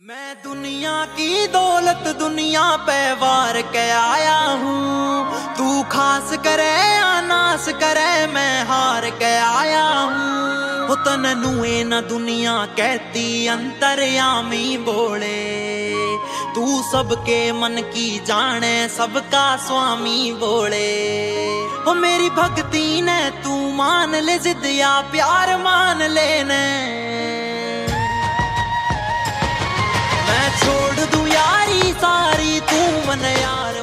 मैं दुनिया की दौलत दुनिया पे वार के आया हूँ। तू खास करे या नास करे मैं हार के आया हूँ। तनू न दुनिया कहती अंतर्यामी बोले, तू सबके मन की जाने सबका स्वामी बोले। वो मेरी भक्ति ने तू मान ले, जिद या प्यार मान लेने। मैं छोड़ दूं यारी सारी, तू मन यार